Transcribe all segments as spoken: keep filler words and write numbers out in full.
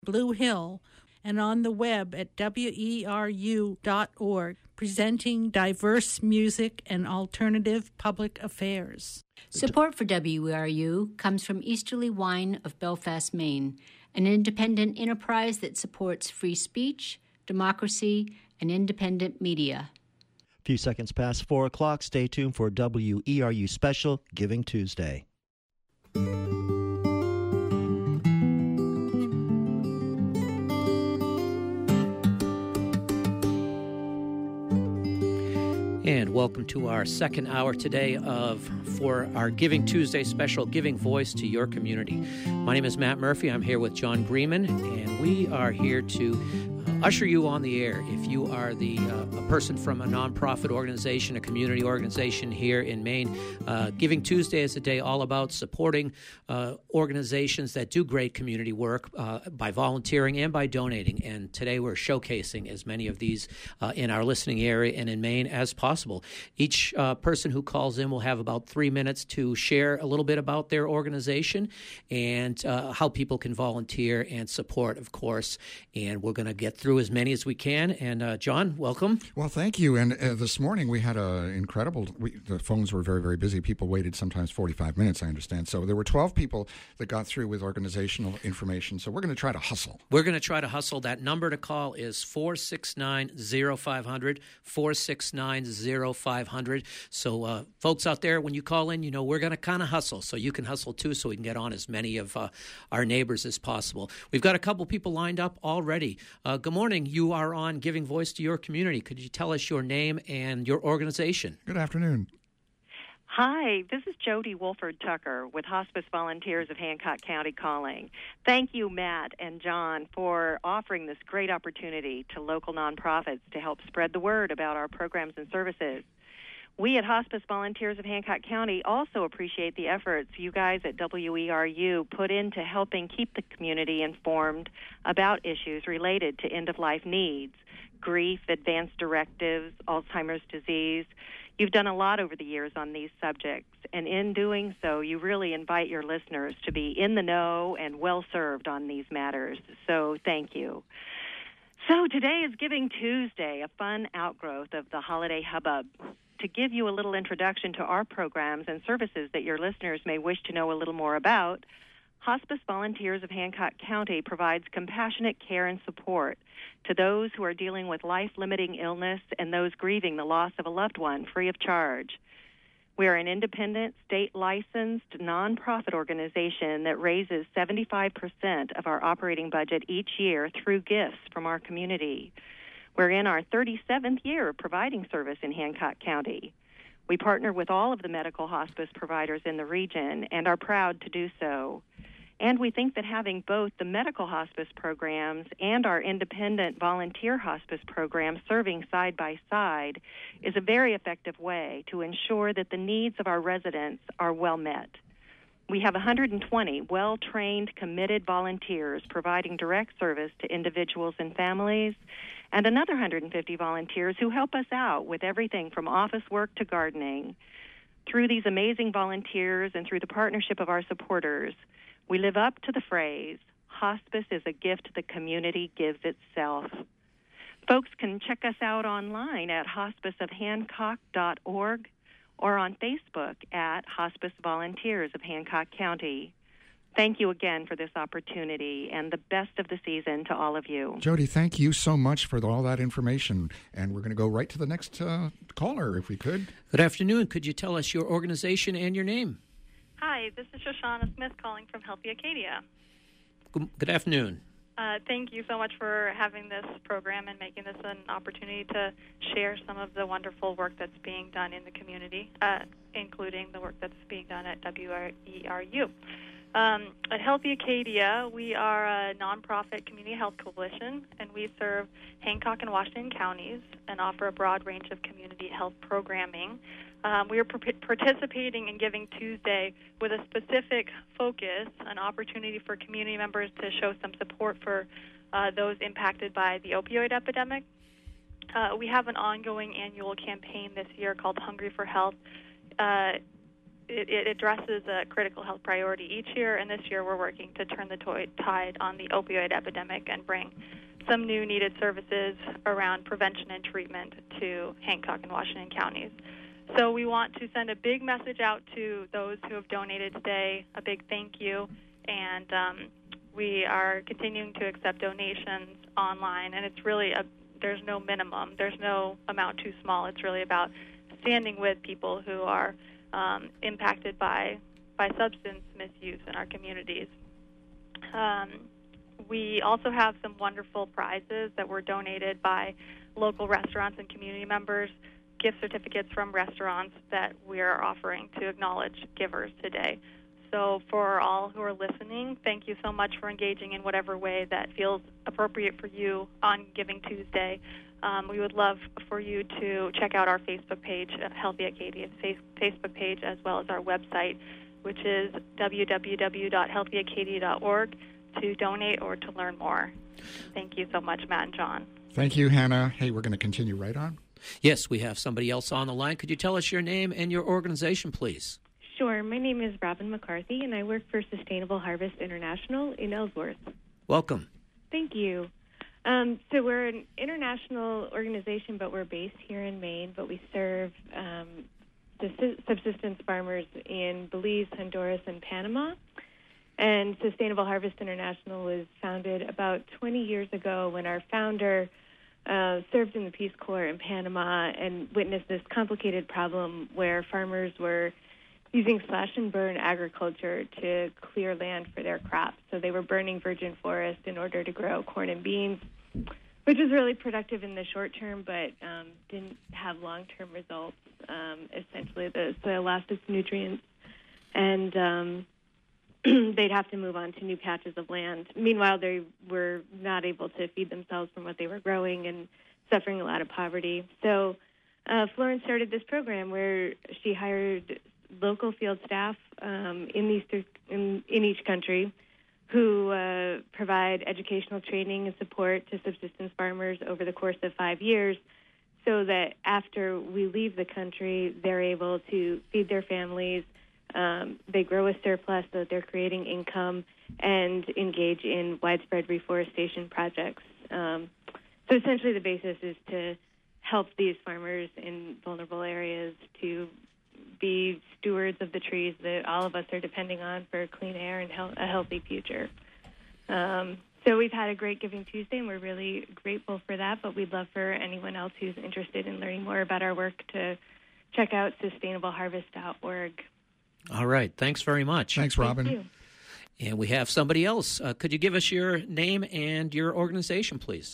Blue Hill, and on the web at W E R U dot org, presenting diverse music and alternative public affairs. Support for W E R U comes from Easterly Wine of Belfast, Maine, an independent enterprise that supports free speech, democracy, and independent media. A few seconds past four o'clock. Stay tuned for W E R U Special Giving Tuesday. And welcome to our second hour today of for our Giving Tuesday special, Giving Voice to Your Community. My name is Matt Murphy. I'm here with John Greenman, and we are here to uh, usher you on the air. If you are the uh, a person from a nonprofit organization, a community organization here in Maine, uh, Giving Tuesday is a day all about supporting uh, organizations that do great community work uh, by volunteering and by donating. And today we're showcasing as many of these uh, in our listening area and in Maine as possible. Each uh, person who calls in will have about three minutes to share a little bit about their organization and uh, how people can volunteer and support, of course. And we're going to get through as many as we can. And uh, John, welcome. Well, thank you. And uh, this morning we had an incredible, we, the phones were very, very busy. People waited sometimes forty-five minutes, I understand. So there were twelve people that got through with organizational information. So we're going to try to hustle. We're going to try to hustle. That number to call is four six nine, zero five zero zero, four six nine, zero five zero zero. So uh, folks out there, when you call in, you know, we're going to kind of hustle. So you can hustle too so we can get on as many of uh, our neighbors as possible. We've got a couple people lined up already. Uh, good morning. You are on Giving Voice to Your Community. Could you tell us your name and your organization? Good afternoon. Hi, this is Jody Wolford Tucker with Hospice Volunteers of Hancock County calling. Thank you, Matt and John, for offering this great opportunity to local nonprofits to help spread the word about our programs and services. We at Hospice Volunteers of Hancock County also appreciate the efforts you guys at W E R U put into helping keep the community informed about issues related to end-of-life needs, grief, advanced directives, Alzheimer's disease. You've done a lot over the years on these subjects, and in doing so, you really invite your listeners to be in the know and well-served on these matters. So thank you. So today is Giving Tuesday, a fun outgrowth of the holiday hubbub. To give you a little introduction to our programs and services that your listeners may wish to know a little more about, Hospice Volunteers of Hancock County provides compassionate care and support to those who are dealing with life-limiting illness and those grieving the loss of a loved one free of charge. We are an independent, state-licensed, nonprofit organization that raises seventy-five percent of our operating budget each year through gifts from our community. We're in our thirty-seventh year of providing service in Hancock County. We partner with all of the medical hospice providers in the region and are proud to do so. And we think that having both the medical hospice programs and our independent volunteer hospice program serving side by side is a very effective way to ensure that the needs of our residents are well met. We have one hundred twenty well-trained, committed volunteers providing direct service to individuals and families, and another one hundred fifty volunteers who help us out with everything from office work to gardening. Through these amazing volunteers and through the partnership of our supporters, we live up to the phrase, hospice is a gift the community gives itself. Folks can check us out online at hospice of hancock dot org or on Facebook at Hospice Volunteers of Hancock County. Thank you again for this opportunity, and the best of the season to all of you. Jody, thank you so much for all that information. And we're going to go right to the next uh, caller, if we could. Good afternoon. Could you tell us your organization and your name? Hi, this is Shoshana Smith calling from Healthy Acadia. Good, good afternoon. Uh, thank you so much for having this program and making this an opportunity to share some of the wonderful work that's being done in the community, uh, including the work that's being done at W E R U. Um, at Healthy Acadia, we are a nonprofit community health coalition, and we serve Hancock and Washington counties and offer a broad range of community health programming. Um, we are p- participating in Giving Tuesday with a specific focus, an opportunity for community members to show some support for uh, those impacted by the opioid epidemic. Uh, we have an ongoing annual campaign this year called Hungry for Health. Uh, it, it addresses a critical health priority each year, and this year we're working to turn the to- tide on the opioid epidemic and bring some new needed services around prevention and treatment to Hancock and Washington counties. So we want to send a big message out to those who have donated today, a big thank you, and um, we are continuing to accept donations online, and it's really a there's no minimum, there's no amount too small. It's really about standing with people who are um, impacted by by substance misuse in our communities. Um, we also have some wonderful prizes that were donated by local restaurants and community members, gift certificates from restaurants that we are offering to acknowledge givers today. So for all who are listening, thank you so much for engaging in whatever way that feels appropriate for you on Giving Tuesday. Um, we would love for you to check out our Facebook page, Healthy Acadia's Facebook page, as well as our website, which is w w w dot healthy acadia dot org, to donate or to learn more. Thank you so much, Matt and John. Thank you, Hannah. Hey, we're going to continue right on. Yes, we have somebody else on the line. Could you tell us your name and your organization, please? Sure. My name is Robin McCarthy, and I work for Sustainable Harvest International in Ellsworth. Welcome. Thank you. Um, so we're an international organization, but we're based here in Maine, but we serve um, subsistence farmers in Belize, Honduras, and Panama. And Sustainable Harvest International was founded about twenty years ago when our founder uh, served in the Peace Corps in Panama and witnessed this complicated problem where farmers were using slash-and-burn agriculture to clear land for their crops. So they were burning virgin forest in order to grow corn and beans, which was really productive in the short term, but um, didn't have long-term results. Um, essentially, the soil lost its nutrients, and um, they'd have to move on to new patches of land. Meanwhile, they were not able to feed themselves from what they were growing and suffering a lot of poverty. So uh, Florence started this program where she hired local field staff um, in these th- in, in each country who uh, provide educational training and support to subsistence farmers over the course of five years so that after we leave the country, they're able to feed their families, um, they grow a surplus so that they're creating income, and engage in widespread reforestation projects. Um, so essentially the basis is to help these farmers in vulnerable areas to be stewards of the trees that all of us are depending on for clean air and he- a healthy future. Um, so we've had a great Giving Tuesday, and we're really grateful for that, but we'd love for anyone else who's interested in learning more about our work to check out sustainable harvest dot org. All right. Thanks very much. Thanks, Robin. Thank you. And we have somebody else. Uh, could you give us your name and your organization, please?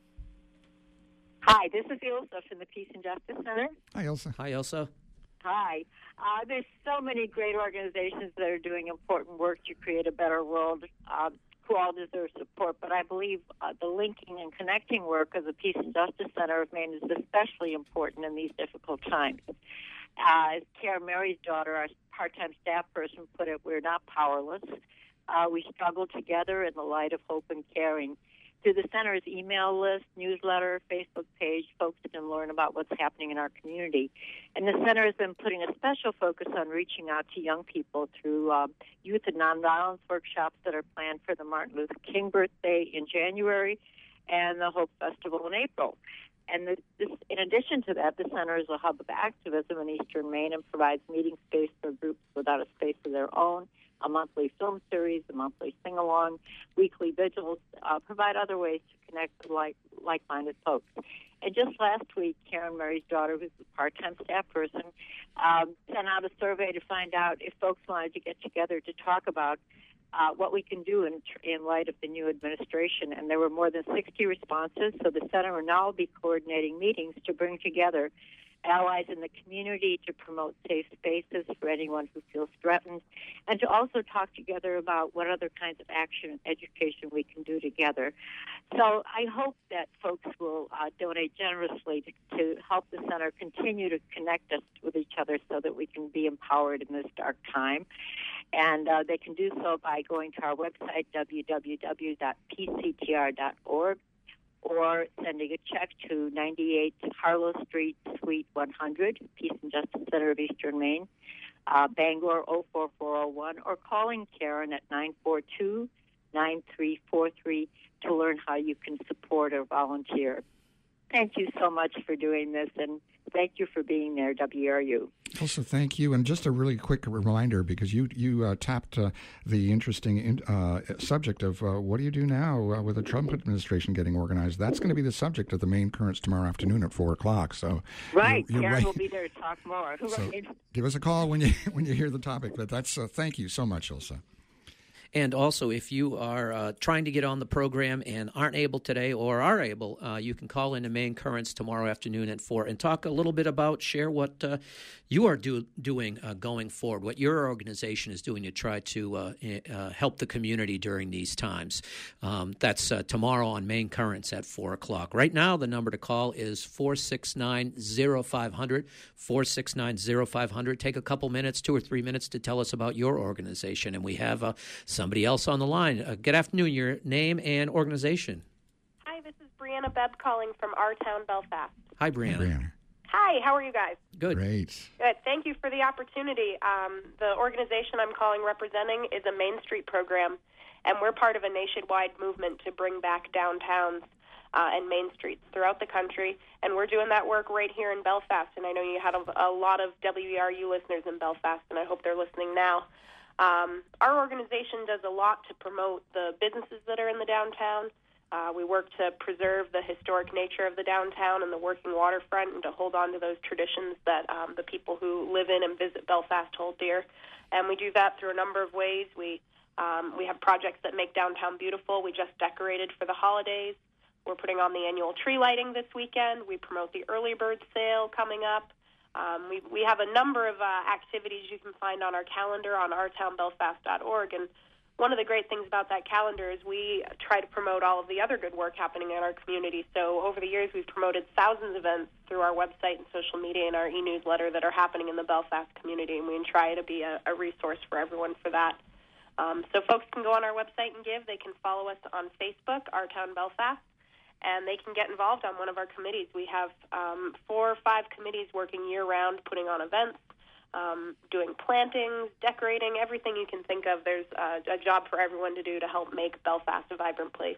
Hi, this is Ilsa from the Peace and Justice Center. Hi, Elsa. Hi, Elsa. Hi. Uh, there's so many great organizations that are doing important work to create a better world uh, who all deserve support, but I believe uh, the linking and connecting work of the Peace and Justice Center of Maine is especially important in these difficult times. Uh, as Karen Mary's daughter, our part-time staff person, put it, we're not powerless. Uh, we struggle together in the light of hope and caring. Through the Center's email list, newsletter, Facebook page, folks can learn about what's happening in our community. And the Center has been putting a special focus on reaching out to young people through um, youth and nonviolence workshops that are planned for the Martin Luther King birthday in January and the Hope Festival in April. And the, this, in addition to that, the Center is a hub of activism in Eastern Maine and provides meeting space for groups without a space of their own, a monthly film series, a monthly sing-along, weekly vigils, uh, provide other ways to connect with like, like-minded folks. And just last week, Karen Mary's daughter, who's a part-time staff person, um, sent out a survey to find out if folks wanted to get together to talk about uh, what we can do in, in light of the new administration. And there were more than sixty responses, so the Center will now be coordinating meetings to bring together allies in the community to promote safe spaces for anyone who feels threatened, and to also talk together about what other kinds of action and education we can do together. So I hope that folks will uh, donate generously to, to help the Center continue to connect us with each other so that we can be empowered in this dark time. And uh, they can do so by going to our website, w w w dot p c t r dot org, or sending a check to ninety-eight Harlow Street, Suite one hundred, Peace and Justice Center of Eastern Maine. uh, Bangor oh four four oh one, or calling Karen at nine four two, nine three four three to learn how you can support or volunteer. Thank you so much for doing this, and thank you for being there, W R U. Also, thank you. And just a really quick reminder, because you you uh, tapped uh, the interesting in, uh, subject of uh, what do you do now uh, with the Trump administration getting organized. That's going to be the subject of the Maine Currents tomorrow afternoon at four o'clock. So right, you're, you're Karen right. will be there to talk more. So Right. give us a call when you when you hear the topic. But that's uh, thank you so much, Ilsa. And also, if you are uh, trying to get on the program and aren't able today or are able, uh, you can call into Maine Currents tomorrow afternoon at four and talk a little bit about, share what uh, you are do, doing uh, going forward, what your organization is doing to try to uh, uh, help the community during these times. Um, that's uh, tomorrow on Maine Currents at four o'clock. Right now, the number to call is four six nine, oh five hundred, four six nine, oh five hundred. Take a couple minutes, two or three minutes to tell us about your organization. And we have uh, somebody else on the line. Uh, good afternoon. Your name and organization. Hi, this is Brianna Bebb calling from our town, Belfast. Hi, Brianna. Hey, Brianna. Hi, how are you guys? Good. Great. Good. Thank you for the opportunity. Um, the organization I'm calling representing is a Main Street program, and we're part of a nationwide movement to bring back downtowns uh, and main streets throughout the country, and we're doing that work right here in Belfast. And I know you had a, a lot of W E R U listeners in Belfast, and I hope they're listening now. Um, our organization does a lot to promote the businesses that are in the downtown. Uh, we work to preserve the historic nature of the downtown and the working waterfront, and to hold on to those traditions that um, the people who live in and visit Belfast hold dear. And we do that through a number of ways. We um, we have projects that make downtown beautiful. We just decorated for the holidays. We're putting on the annual tree lighting this weekend. We promote the early bird sale coming up. Um, we we have a number of uh, activities you can find on our calendar on our town belfast dot org, and one of the great things about that calendar is we try to promote all of the other good work happening in our community. So over the years, we've promoted thousands of events through our website and social media and our e-newsletter that are happening in the Belfast community, and we try to be a, a resource for everyone for that. Um, so folks can go on our website and give. They can follow us on Facebook, Our Town Belfast, and they can get involved on one of our committees. We have um, four or five committees working year-round, putting on events, Um, doing plantings, decorating, everything you can think of. There's uh, a job for everyone to do to help make Belfast a vibrant place.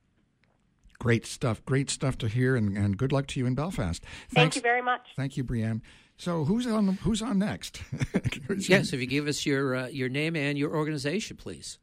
Great stuff. Great stuff to hear, and, and good luck to you in Belfast. Thanks. Thank you very much. Thank you, Brianne. So who's on Who's on next? Yes, if you give us your uh, your name and your organization, please.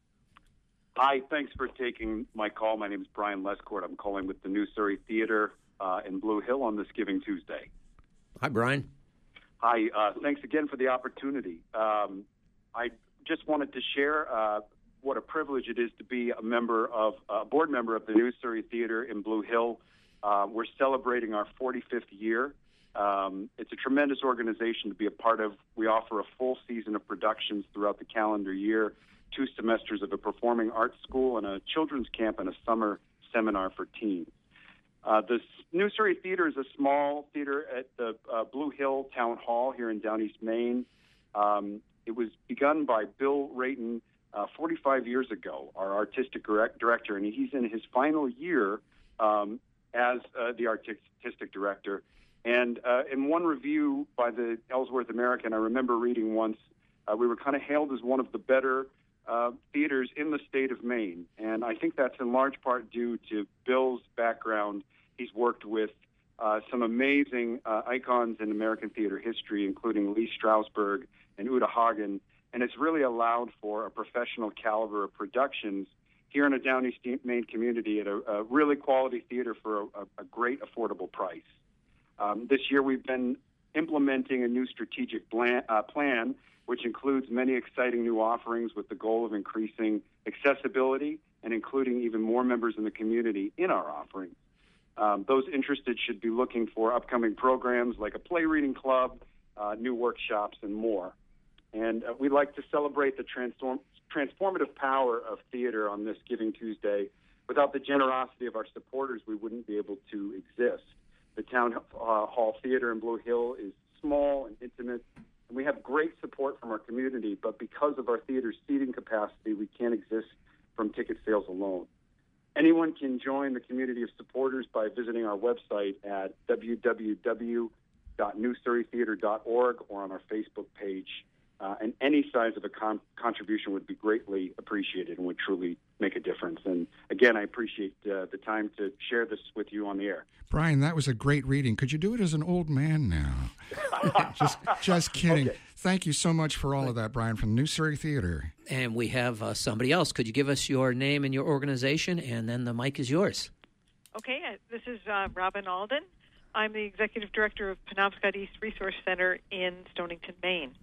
Hi, thanks for taking my call. My name is Brian Lescourt. I'm calling with the New Surrey Theater uh, in Blue Hill on this Giving Tuesday. Hi, Brian. Hi, uh, thanks again for the opportunity. Um, I just wanted to share uh, what a privilege it is to be a member of a board member of the New Surrey Theater in Blue Hill. Uh, we're celebrating our forty-fifth year. Um, it's a tremendous organization to be a part of. We offer a full season of productions throughout the calendar year, two semesters of a performing arts school, and a children's camp and a summer seminar for teens. Uh, the New Surrey Theater is a small theater at the uh, Blue Hill Town Hall here in Down East Maine. Um, it was begun by Bill Rayton uh, forty-five years ago, our artistic direct- director, and he's in his final year um, as uh, the artistic director. And uh, in one review by the Ellsworth American, I remember reading once, uh, we were kind of hailed as one of the better uh, theaters in the state of Maine. And I think that's in large part due to Bill's background. He's worked with uh, some amazing uh, icons in American theater history, including Lee Strasberg and Uta Hagen, and it's really allowed for a professional caliber of productions here in a Down East Maine community at a, a really quality theater for a, a great affordable price. Um, this year we've been implementing a new strategic plan, uh, plan, which includes many exciting new offerings with the goal of increasing accessibility and including even more members in the community in our offerings. Um, those interested should be looking for upcoming programs like a play reading club, uh, new workshops, and more. And uh, we'd like to celebrate the transform- transformative power of theater on this Giving Tuesday. Without the generosity of our supporters, we wouldn't be able to exist. The Town uh, Hall Theater in Blue Hill is small and intimate, and we have great support from our community, but because of our theater's seating capacity, we can't exist from ticket sales alone. Anyone can join the community of supporters by visiting our website at w w w dot new surrey theater dot org or on our Facebook page. uh, and any size of a con- contribution would be greatly appreciated and would truly make a difference. And again, I appreciate uh, the time to share this with you on the air. Brian, that was a great reading. Could you do it as an old man now? just, just kidding. Okay. Thank you so much for all of that, Brian, from New Surrey Theater. And we have uh, somebody else. Could you give us your name and your organization, and then the mic is yours. Okay, uh, this is uh, Robin Alden. I'm the Executive Director of Penobscot East Resource Center in Stonington, Maine.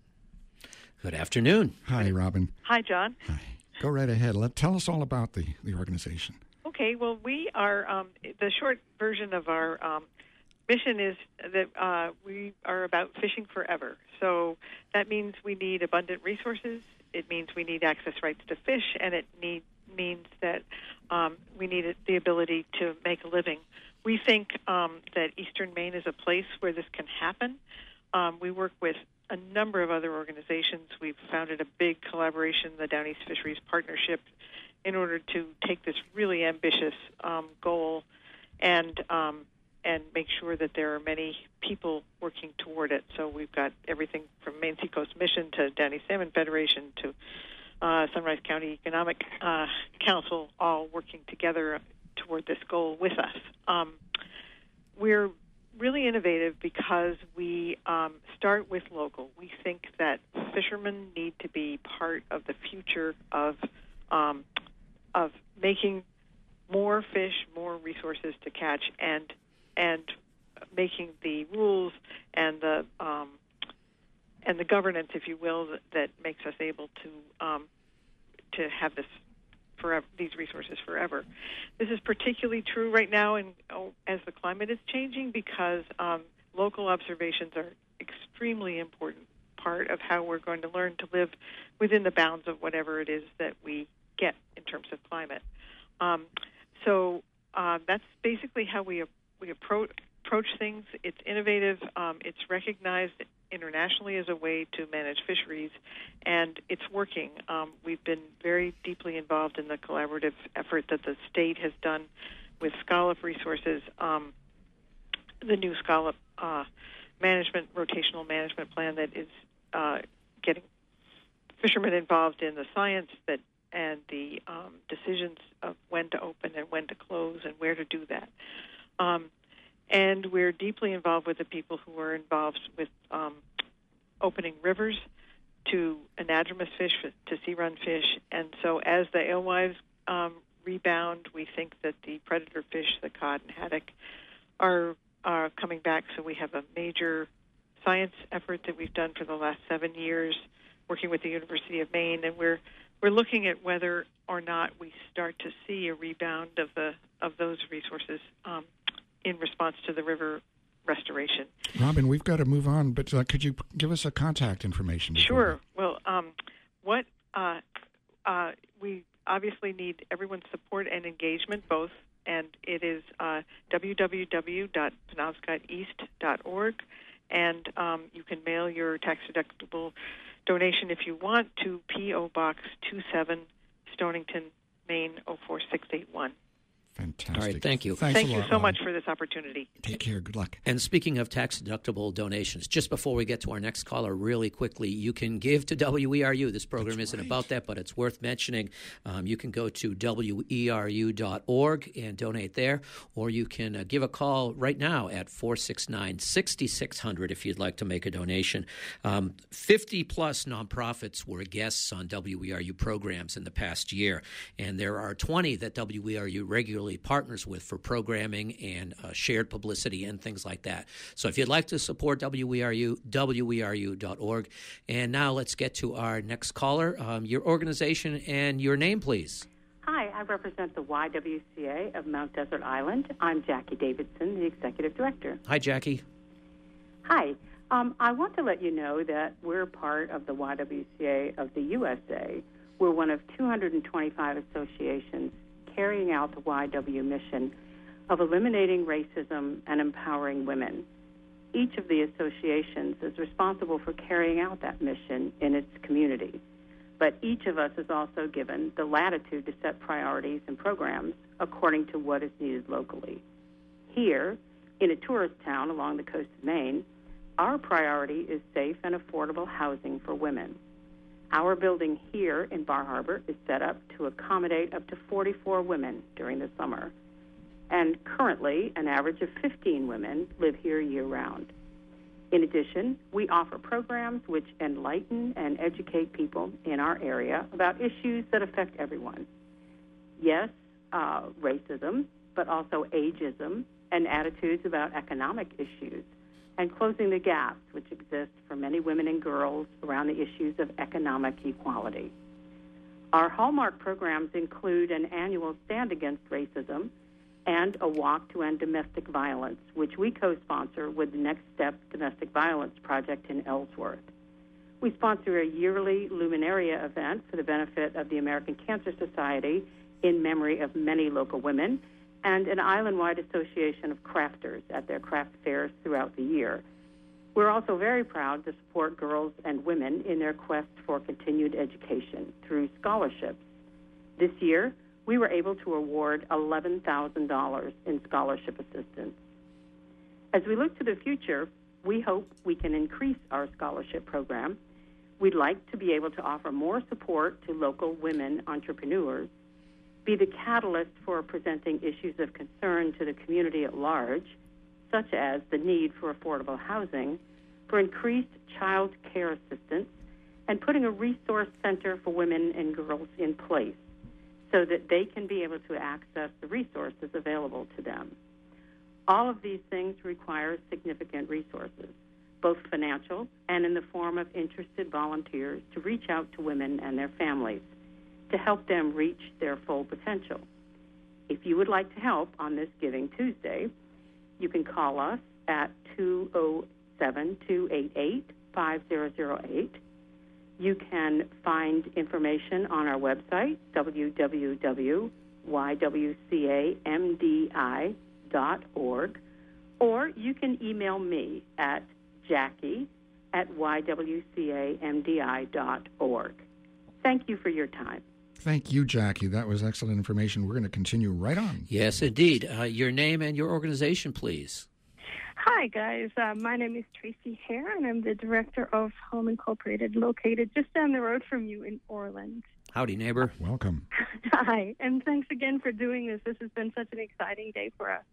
Good afternoon. Hi, Robin. Hi, John. Hi. Go right ahead. Let, tell us all about the, the organization. Okay, well, we are, um, the short version of our um, mission is that uh, we are about fishing forever. So that means we need abundant resources. It means we need access rights to fish, and it need, means that um, we need the ability to make a living. We think um, that Eastern Maine is a place where this can happen. Um, we work with a number of other organizations. We've founded a big collaboration, the Down East Fisheries Partnership, in order to take this really ambitious um, goal and um, and make sure that there are many people working toward it. So we've got everything from Maine Seacoast Mission to Down East Salmon Federation to uh, Sunrise County Economic uh, Council, all working together toward this goal with us. Um, we're really innovative because we um, start with local. We think that fishermen need to be part of the future of um, of making more fish, more resources to catch, and and making the rules and the um, and the governance, if you will, that, that makes us able to um, to have this forever, these resources forever. This is particularly true right now, in, oh, as the climate is changing, because um, local observations are extremely important part of how we're going to learn to live within the bounds of whatever it is that we get in terms of climate. Um, so uh, that's basically how we we approach approach things. It's innovative. Um, it's recognized internationally as a way to manage fisheries, and it's working. Um, we've been very deeply involved in the collaborative effort that the state has done with Scallop Resources, um, the new Scallop uh, management, rotational management plan that is uh, getting fishermen involved in the science that and the um, decisions of when to open and when to close and where to do that. Um, and we're deeply involved with the people who are involved with um, opening rivers to anadromous fish, to sea-run fish. And so as the alewives um, rebound, we think that the predator fish, the cod and haddock, are, are coming back. So we have a major science effort that we've done for the last seven years working with the University of Maine, and we're We're looking at whether or not we start to see a rebound of the of those resources um, in response to the river restoration. Robin, we've got to move on, but uh, could you give us a contact information? Sure. Well, um, what uh, uh, we obviously need everyone's support and engagement, both, and it is uh, w w w dot penobscot east dot org, and um, you can mail your tax-deductible donation if you want to P O Box two seven, Stonington, Maine oh four six eight one. Fantastic. All right, thank you. Thanks Thank a you lot, so Robin. much for this opportunity. Take care. Good luck. And speaking of tax-deductible donations, just before we get to our next caller, really quickly, you can give to W E R U. This program That's isn't right. about that, but it's worth mentioning. Um, you can go to W E R U dot org and donate there, or you can uh, give a call right now at four six nine, six six zero zero if you'd like to make a donation. Um, fifty-plus nonprofits were guests on W E R U programs in the past year, and there are twenty that W E R U regularly partners with for programming and uh, shared publicity and things like that. So if you'd like to support W E R U, W E R U dot org. And now let's get to our next caller. Um, your organization and your name, please. Hi, I represent the Y W C A of Mount Desert Island. I'm Jackie Davidson, the Executive Director. Hi, Jackie. Hi. Um, I want to let you know that we're part of the Y W C A of the U S A. We're one of two hundred twenty-five associations carrying out the Y W mission of eliminating racism and empowering women. Each of the associations is responsible for carrying out that mission in its community. But each of us is also given the latitude to set priorities and programs according to what is needed locally. Here, in a tourist town along the coast of Maine, Our priority is safe and affordable housing for women. Our building here in Bar Harbor is set up to accommodate up to forty-four women during the summer. And currently, an average of fifteen women live here year-round. In addition, we offer programs which enlighten and educate people in our area about issues that affect everyone. Yes, uh, racism, but also ageism and attitudes about economic issues, and closing the gaps which exist for many women and girls around the issues of economic equality. Our hallmark programs include an annual Stand Against Racism and a Walk to End Domestic Violence, which we co-sponsor with the Next Step Domestic Violence Project in Ellsworth. We sponsor a yearly Luminaria event for the benefit of the American Cancer Society in memory of many local women, and an island-wide association of crafters at their craft fairs throughout the year. We're also very proud to support girls and women in their quest for continued education through scholarships. This year, we were able to award eleven thousand dollars in scholarship assistance. As we look to the future, we hope we can increase our scholarship program. We'd like to be able to offer more support to local women entrepreneurs, be the catalyst for presenting issues of concern to the community at large, such as the need for affordable housing, for increased child care assistance, and putting a resource center for women and girls in place so that they can be able to access the resources available to them. All of these things require significant resources, both financial and in the form of interested volunteers to reach out to women and their families to help them reach their full potential. If you would like to help on this Giving Tuesday, you can call us at two oh seven, two eight eight, five zero zero eight. You can find information on our website, w w w dot y w c a m d i dot org, or you can email me at Jackie at y w c a m d i dot org. Thank you for your time. Thank you, Jackie. That was excellent information. We're going to continue right on. Yes, indeed. Uh, your name and your organization, please. Hi, guys. Uh, my name is Tracy Hare, and I'm the director of Home Incorporated, located just down the road from you in Orland. Howdy, neighbor. Welcome. Hi, and thanks again for doing this. This has been such an exciting day for us.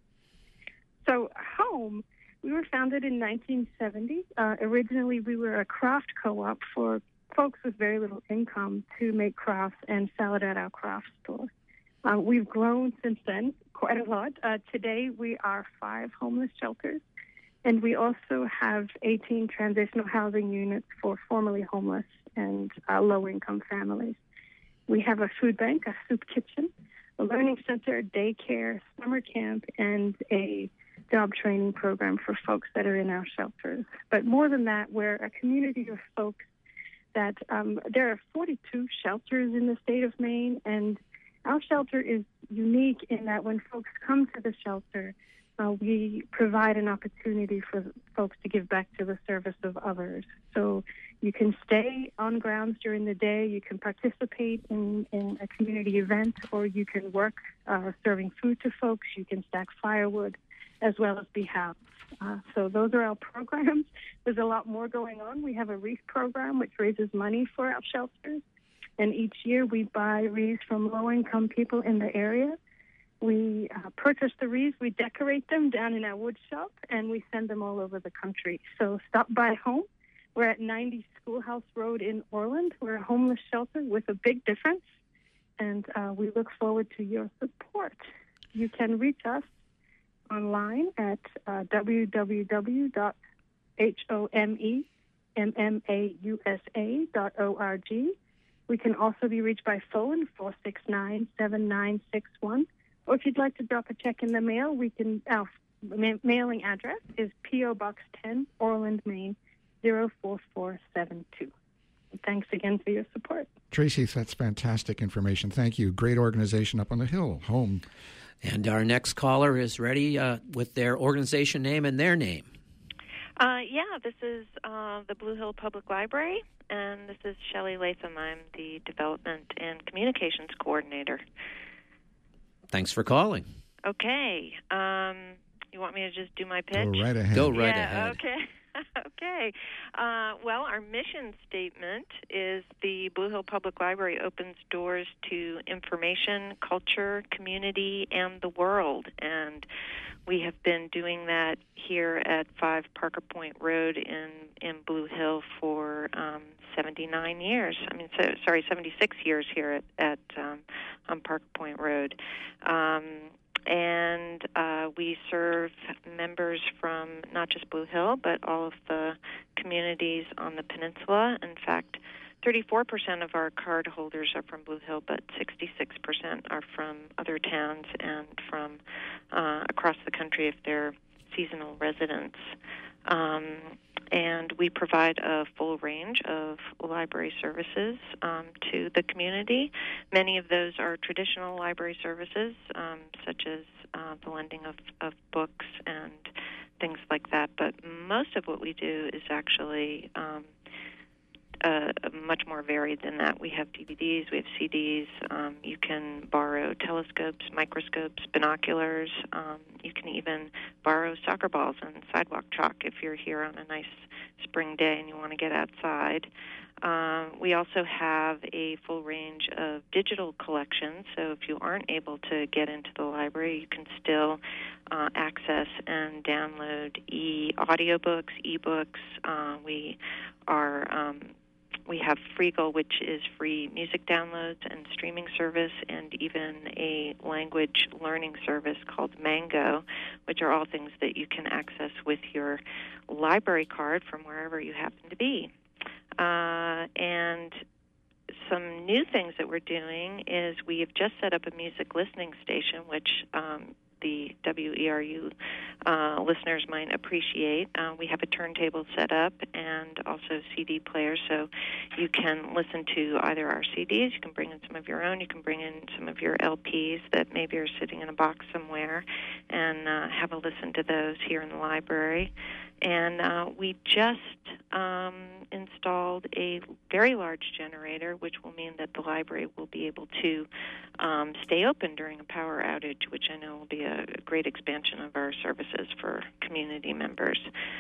So, Home, we were founded in nineteen seventy. Uh, originally, we were a craft co-op for folks with very little income to make crafts and sell it at our craft store. Uh, we've grown since then quite a lot. Uh, today, we are five homeless shelters, and we also have eighteen transitional housing units for formerly homeless and uh, low-income families. We have a food bank, a soup kitchen, a learning center, daycare, summer camp, and a job training program for folks that are in our shelters. But more than that, we're a community of folks that um, there are forty-two shelters in the state of Maine, and our shelter is unique in that when folks come to the shelter, uh, we provide an opportunity for folks to give back to the service of others. So you can stay on grounds during the day, you can participate in, in a community event, or you can work uh, serving food to folks, you can stack firewood, as well as be housed. Uh, so those are our programs. There's a lot more going on. We have a wreath program which raises money for our shelters. And each year we buy wreaths from low-income people in the area. We uh, purchase the wreaths, we decorate them down in our wood shop, and we send them all over the country. So stop by Home. We're at ninety Schoolhouse Road in Orland. We're a homeless shelter with a big difference, and uh, we look forward to your support. You can reach us online at uh, w w w dot home mmausa dot org. We can also be reached by phone, four six nine, seven nine six one. Or if you'd like to drop a check in the mail, we can. Our ma- mailing address is P O. Box ten, Orland, Maine, zero four four seven two. Thanks again for your support. Tracy, that's fantastic information. Thank you. Great organization up on the hill, Home. And our next caller is ready uh, with their organization name and their name. Uh, yeah, this is uh, the Blue Hill Public Library, and this is Shelley Latham. I'm the Development and Communications Coordinator. Thanks for calling. Okay. Um, you want me to just do my pitch? Go right ahead. Go right yeah, ahead. Okay. Okay. Uh, well, our mission statement is the Blue Hill Public Library opens doors to information, culture, community, and the world. And we have been doing that here at five Parker Point Road in, in Blue Hill for um, seventy-nine years. I mean, so, sorry, seventy-six years here at, at um, on Parker Point Road. Um, And uh, we serve members from not just Blue Hill, but all of the communities on the peninsula. In fact, thirty-four percent of our card holders are from Blue Hill, but sixty-six percent are from other towns and from uh, across the country if they're seasonal residents. Um, and we provide a full range of library services um, to the community. Many of those are traditional library services, um, such as uh, the lending of, of books and things like that. But most of what we do is actually um, uh, much more varied than that. We have D V Ds, we have C Ds. Um, you can borrow telescopes, microscopes, binoculars. Um, you can even borrow soccer balls and sidewalk chalk if you're here on a nice spring day and you want to get outside. Um, we also have a full range of digital collections, so if you aren't able to get into the library, you can still uh, access and download e-audiobooks, e-books. Uh, we are um, we have Freegal, which is free music downloads and streaming service, and even a language learning service called Mango, which are all things that you can access with your library card from wherever you happen to be. Uh, and some new things that we're doing is we have just set up a music listening station, which um, the W E R U uh, listeners might appreciate. Uh, we have a turntable set up and also C D players, so you can listen to either our C Ds, you can bring in some of your own, you can bring in some of your L Ps that maybe are sitting in a box somewhere, and uh, have a listen to those here in the library. And uh, we just um, installed a very large generator, which will mean that the library will be able to um, stay open during a power outage, which I know will be a, a great expansion of our services for community members.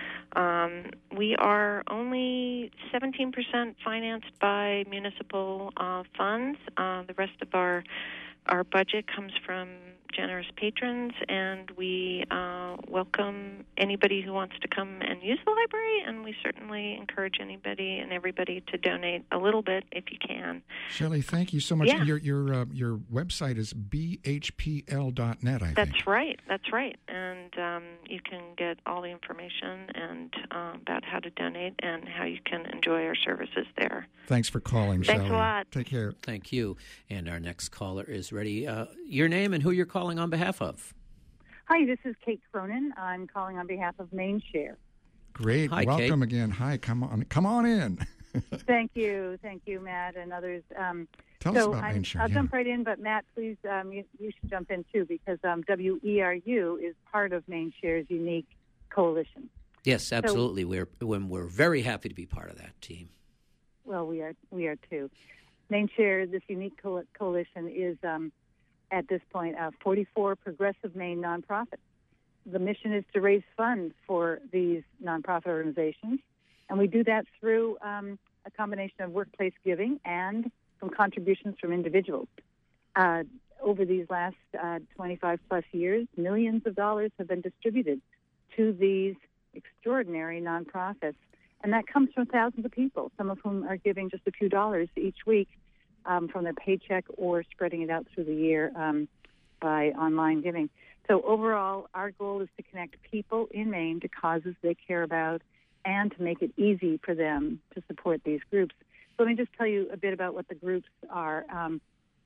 Um, we are only seventeen percent financed by municipal uh, funds. Uh, the rest of our Our budget comes from generous patrons, and we uh, welcome anybody who wants to come and use the library, and we certainly encourage anybody and everybody to donate a little bit if you can. Shelley, thank you so much. Yeah. Your your uh, your website is b h p l dot net, I That's think. right. That's right. And um, you can get all the information and uh, about how to donate and how you can enjoy our services there. Thanks for calling, Thanks Shelley. a lot. Take care. Thank you. And our next caller is ready. Uh, your name and who you're calling on behalf of. Hi, this is Kate Cronin. I'm calling on behalf of MainShare. Great. Hi, Welcome Kate. again. Hi, come on. Come on in. Thank you. Thank you, Matt, and others. Um, Tell so us about I'm, MainShare. I'll yeah. jump right in, but Matt, please, um, you, you should jump in too, because um, W E R U is part of MainShare's unique coalition. Yes, absolutely. So, we're when we're very happy to be part of that team. Well, we are we are too. MainShare, this unique co- coalition, is um, at this point uh, forty-four progressive Maine nonprofits. The mission is to raise funds for these nonprofit organizations, and we do that through um, a combination of workplace giving and from contributions from individuals. Uh, over these last uh, twenty-five plus years, millions of dollars have been distributed to these extraordinary nonprofits, and that comes from thousands of people, some of whom are giving just a few dollars each week um, from their paycheck or spreading it out through the year um, by online giving. So overall, our goal is to connect people in Maine to causes they care about and to make it easy for them to support these groups. So let me just tell you a bit about what the groups are. Um,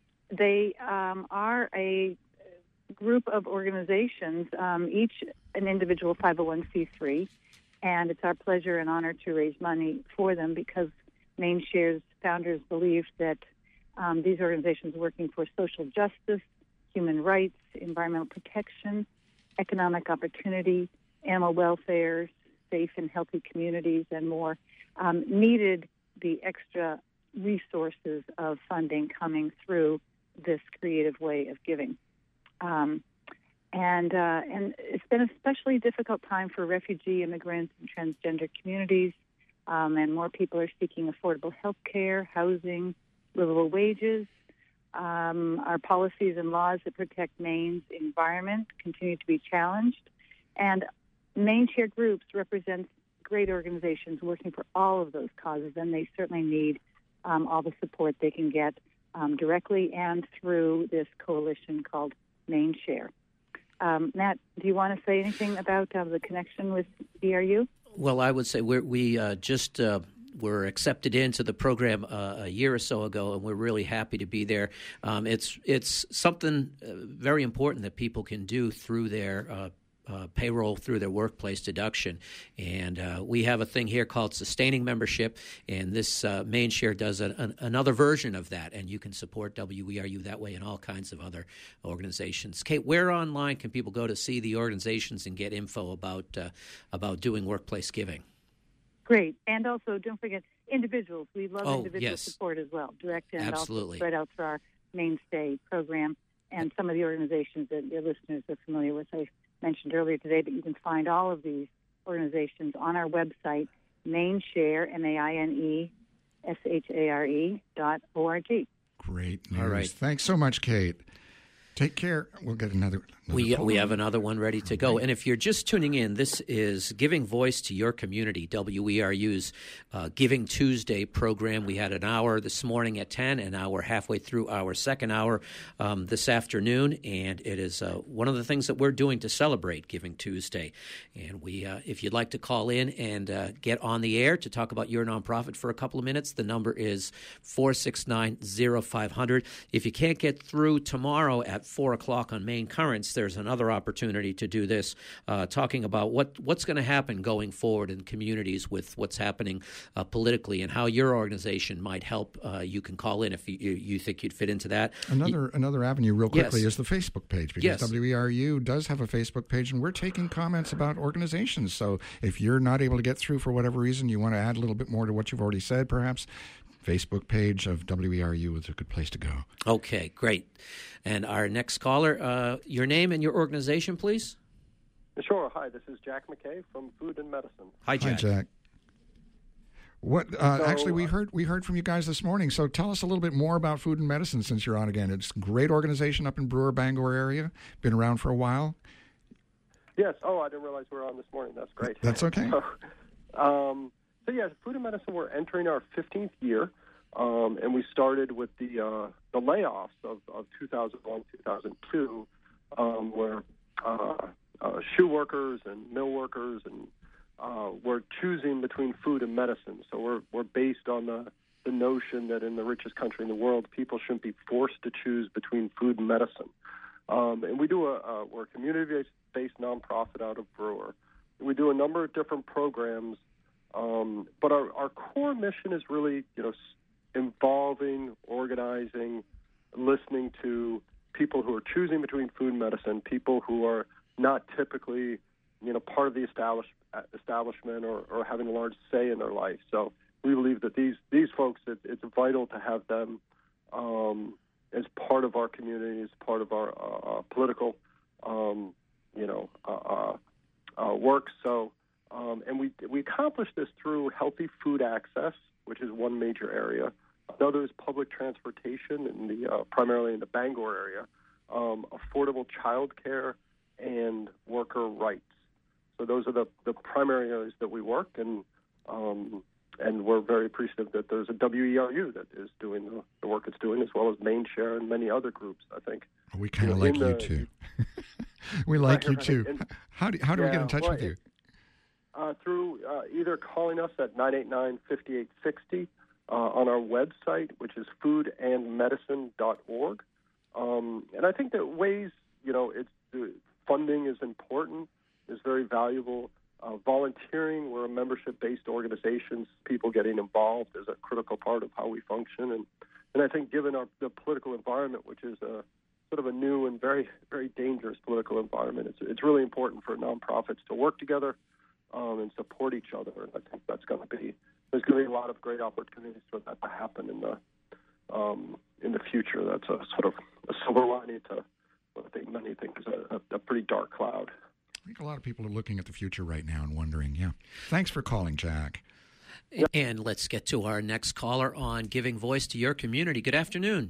they um, are a group of organizations, um, each an individual five oh one c three, and it's our pleasure and honor to raise money for them because MainShare's founders believed that um, these organizations working for social justice, human rights, environmental protection, economic opportunity, animal welfare, safe and healthy communities, and more, um, needed the extra resources of funding coming through this creative way of giving. Um, And uh, and it's been an especially difficult time for refugee, immigrants, and transgender communities. Um, and more people are seeking affordable health care, housing, livable wages. Um, our policies and laws that protect Maine's environment continue to be challenged. And Maine Share Groups represents great organizations working for all of those causes, and they certainly need um, all the support they can get um, directly and through this coalition called Maine Share. Um, Matt, do you want to say anything about uh, the connection with E R U? Well, I would say we're, we uh, just uh, were accepted into the program uh, a year or so ago, and we're really happy to be there. Um, it's it's something uh, very important that people can do through their uh, uh, payroll, through their workplace deduction. And uh, we have a thing here called sustaining membership, and this uh, Maine Share does an, an, another version of that, and you can support W E R U that way and all kinds of other organizations. Kate, where online can people go to see the organizations and get info about uh, about doing workplace giving? Great. And also, don't forget individuals. We love oh, individual yes. support as well, direct and Absolutely. also spread out through our Mainstay program and some of the organizations that your listeners are familiar with. I mentioned earlier today, but you can find all of these organizations on our website, MaineShare, M A I N E S H A R E dot O R G. Great news. All right. Thanks so much, Kate. Take care. We'll get another. another We call. we have another one ready to go. And if you're just tuning in, this is Giving Voice to Your Community, W E R U's uh, Giving Tuesday program. We had an hour this morning at ten, and now we're halfway through our second hour um, this afternoon. And it is uh, one of the things that we're doing to celebrate Giving Tuesday. And we, uh, if you'd like to call in and uh, get on the air to talk about your nonprofit for a couple of minutes, the number is four six nine, zero five zero zero. If you can't get through tomorrow at four o'clock on Maine Currents, there's another opportunity to do this, uh, talking about what, what's going to happen going forward in communities with what's happening uh, politically and how your organization might help. Uh, you can call in if you, you think you'd fit into that. Another another avenue, real quickly, Yes. is the Facebook page, because Yes. W E R U does have a Facebook page, and we're taking comments about organizations. So if you're not able to get through for whatever reason, you want to add a little bit more to what you've already said, perhaps, Facebook page of W E R U is a good place to go. Okay, great. And our next caller, uh, your name and your organization, please. Sure. Hi, this is Jack McKay from Food and Medicine. Hi, Jack. Hi, Jack. What? Uh, So, actually, we uh, heard we heard from you guys this morning. So tell us a little bit more about Food and Medicine since you're on again. It's a great organization up in Brewer, Bangor area. Been around for a while. Yes. Oh, I didn't realize we were on this morning. That's great. That's okay. So, um, so yes, Food and Medicine, we're entering our fifteenth year, um, and we started with the uh, the layoffs of, of two thousand one, two thousand two, um, where uh, uh, shoe workers and mill workers and uh, were choosing between food and medicine. So we're we're based on the the notion that in the richest country in the world, people shouldn't be forced to choose between food and medicine. Um, and we do a uh, we're a community-based nonprofit out of Brewer. We do a number of different programs, um, but our, our core mission is really, you know, involving, organizing, listening to people who are choosing between food and medicine, people who are not typically, you know, part of the establish, establishment or, or having a large say in their life. So we believe that these these folks, it, it's vital to have them um, as part of our community, as part of our uh, uh, political, um, you know, uh, uh, uh, work. So, um, and we we accomplish this through healthy food access, which is one major area. Another is public transportation, in the uh, primarily in the Bangor area, um, affordable child care, and worker rights. So those are the, the primary areas that we work, and um, and we're very appreciative that there's a W E R U that is doing the, the work it's doing, as well as Maine Share and many other groups, I think. We kind of You know, like in you the- too. we like Right, you right. too. And- How do how do we get Yeah, in touch well, with you? it- Uh, through uh, either calling us at nine eight nine, five eight six zero uh, on our website, which is food and medicine dot org. Um, and I think that ways, you know, it's uh, funding is important, is very valuable. Uh, volunteering, we're a membership-based organization. People getting involved is a critical part of how we function. And, and I think given our, the political environment, which is a sort of a new and very, very dangerous political environment, it's, it's really important for nonprofits to work together um, and support each other. And I think that's going to be, there's going to be a lot of great opportunities for that to happen in the um, in the future. That's a sort of a silver lining to what they many think is a, a, a pretty dark cloud. I think a lot of people are looking at the future right now and wondering, yeah. Thanks for calling, Jack. And let's get to our next caller on Giving Voice to Your Community. Good afternoon.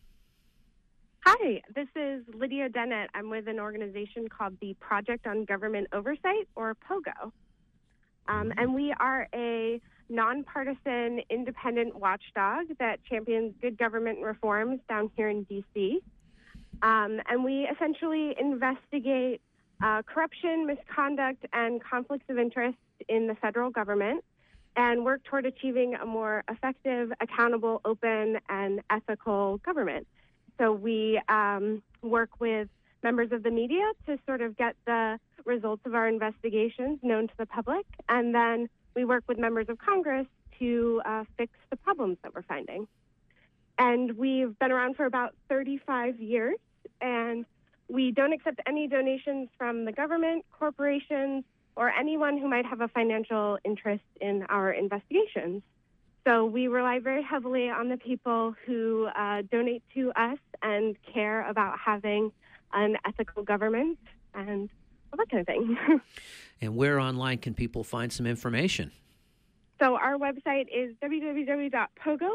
Hi, this is Lydia Dennett. I'm with an organization called the Project on Government Oversight, or POGO. Um, and we are a nonpartisan, independent watchdog that champions good government reforms down here in D C. Um, and we essentially investigate uh, corruption, misconduct, and conflicts of interest in the federal government and work toward achieving a more effective, accountable, open, and ethical government. So we um, work with members of the media to sort of get the results of our investigations known to the public, and then we work with members of Congress to uh, fix the problems that we're finding. And we've been around for about thirty-five years, and we don't accept any donations from the government, corporations, or anyone who might have a financial interest in our investigations. So we rely very heavily on the people who uh, donate to us and care about having an ethical government and all that kind of thing. And where online can people find some information? So our website is w w w dot pogo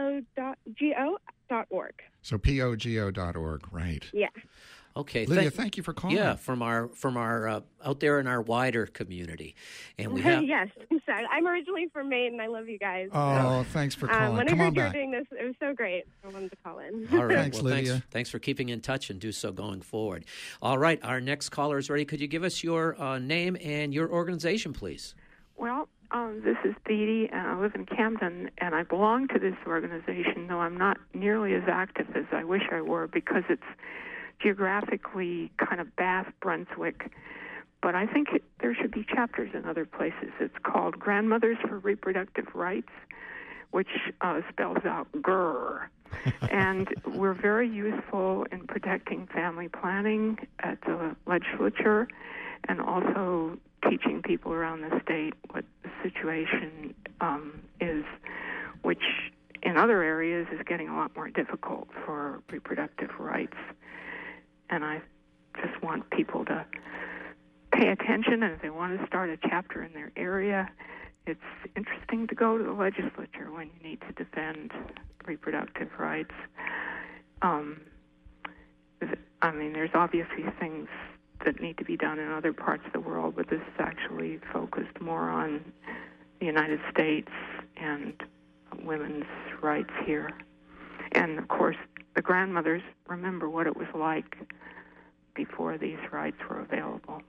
dot org. So P O G O dot org, right. Yeah. Okay, Lydia, thank, thank you for calling. Yeah, from our from our uh, out there in our wider community, and we have. Yes, I'm originally from Maine, and I love you guys. Oh, so, thanks for um, calling. when Come I on heard you were back. doing this, it was so great. I wanted to call in. All right, Thanks, well, Lydia. Thanks, thanks for keeping in touch, and do so going forward. All right, our next caller is ready. Could you give us your uh, name and your organization, please? Well, um, this is Beatty, and I live in Camden, and I belong to this organization, though I'm not nearly as active as I wish I were because it's geographically kind of Bath, Brunswick. But I think it, there should be chapters in other places. It's called Grandmothers for Reproductive Rights, which uh, spells out G R R. And we're very useful in protecting family planning at the legislature and also teaching people around the state what the situation um, is, which in other areas is getting a lot more difficult for reproductive rights. And I just want people to pay attention, and if they want to start a chapter in their area, it's interesting to go to the legislature when you need to defend reproductive rights. Um, I mean, there's obviously things that need to be done in other parts of the world, but this is actually focused more on the United States and women's rights here. And, of course, the grandmothers remember what it was like before these rights were available.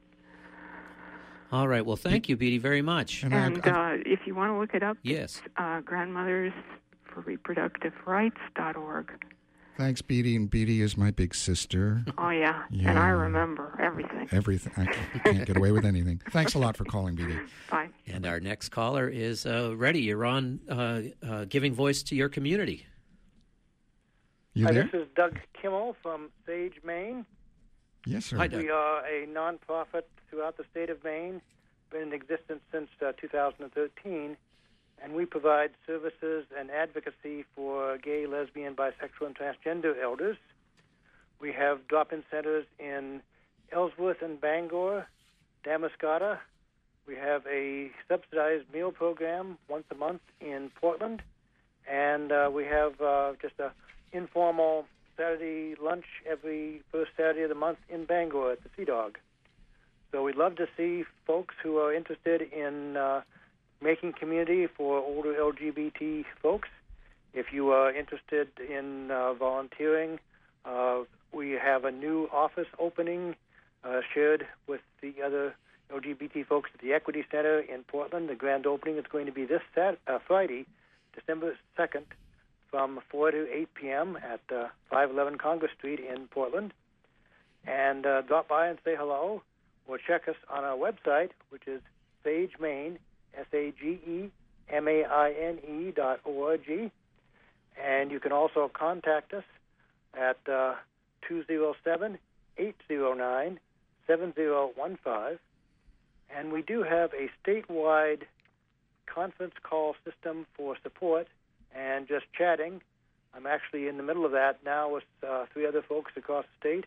All right. Well, thank you, Beatty, very much. And, and uh, if you want to look it up, yes, it's uh, grandmothers for reproductive rights dot org. Thanks, Beatty. And Beatty is my big sister. Oh, yeah. Yeah. And I remember everything. Everything. I can't, can't get away with anything. Thanks a lot for calling, Beatty. Bye. And our next caller is uh, ready. You're on uh, uh, Giving Voice to Your Community. You Hi, there? this is Doug Kimmel from Sage, Maine. Yes, sir. Hi, Doug. We are a nonprofit throughout the state of Maine, been in existence since uh, two thousand thirteen, and we provide services and advocacy for gay, lesbian, bisexual, and transgender elders. We have drop-in centers in Ellsworth and Bangor, Damariscotta. We have a subsidized meal program once a month in Portland, and uh, we have uh, just a informal Saturday lunch every first Saturday of the month in Bangor at the Sea Dog. So we'd love to see folks who are interested in uh, making community for older L G B T folks. If you are interested in uh, volunteering, uh, we have a new office opening uh, shared with the other L G B T folks at the Equity Center in Portland. The grand opening is going to be this Sat- uh, Friday, December second, from four to eight p.m. at uh, five eleven Congress Street in Portland. And uh, drop by and say hello, or check us on our website, which is Sage Maine, S A G E M A I N E dot O R G. And you can also contact us at uh, two oh seven, eight oh nine, seven oh one five. And we do have a statewide conference call system for support and just chatting. I'm actually in the middle of that now with uh, three other folks across the state.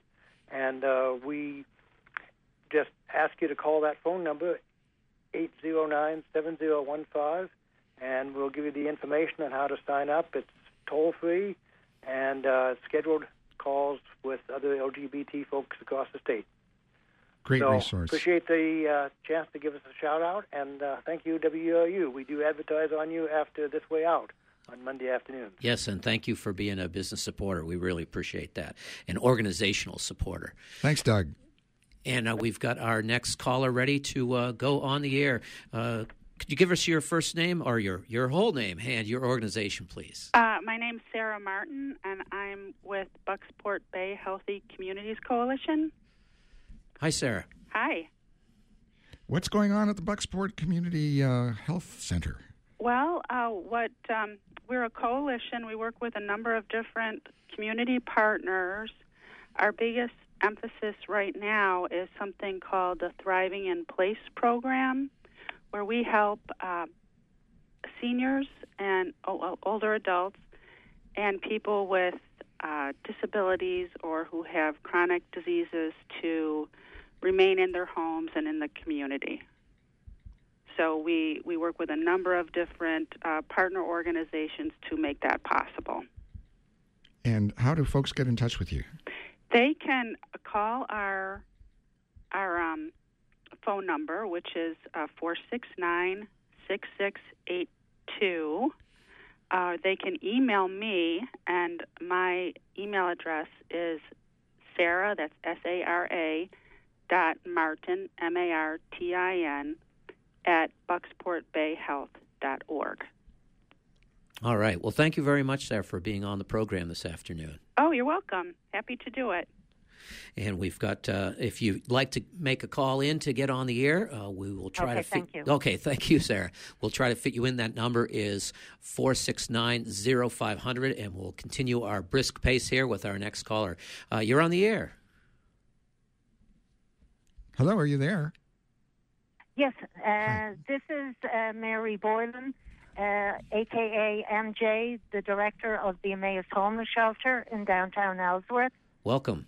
And uh, we just ask you to call that phone number, eight zero nine, seven zero one five, and we'll give you the information on how to sign up. It's toll-free and uh, scheduled calls with other L G B T folks across the state. Great so resource. Appreciate the uh, chance to give us a shout-out, and uh, thank you, W E R U. We do advertise on you after This Way Out on Monday afternoons. Yes, and thank you for being a business supporter. We really appreciate that. An organizational supporter. Thanks, Doug. And uh, we've got our next caller ready to uh, go on the air. Uh, could you give us your first name or your, your whole name and your organization, please? Uh, my name's Sarah Martin, and I'm with Bucksport Bay Healthy Communities Coalition. Hi, Sarah. Hi. What's going on at the Bucksport Community uh, Health Center? Well, uh, what um, we're a coalition. We work with a number of different community partners. Our biggest emphasis right now is something called the Thriving in Place program, where we help uh, seniors and o- older adults and people with uh, disabilities or who have chronic diseases to remain in their homes and in the community. So we, we work with a number of different uh, partner organizations to make that possible. And how do folks get in touch with you? They can call our our um, phone number, which is uh, four six nine, six six eight two. Uh, they can email me, and my email address is Sarah, that's S A R A, dot Martin, M A R T I N, at bucksport bay health dot org. All right. Well, thank you very much, Sarah, for being on the program this afternoon. Oh, you're welcome. Happy to do it. And we've got, uh, if you'd like to make a call in to get on the air, uh, we will try okay, to fit. Thank you. Okay, thank you, Sarah. We'll try to fit you in. That number is four six nine, zero five zero zero, and we'll continue our brisk pace here with our next caller. Uh, you're on the air. Hello, are you there? Yes, uh, this is uh, Mary Boylan, uh, a k a. M J, the director of the Emmaus Homeless Shelter in downtown Ellsworth. Welcome.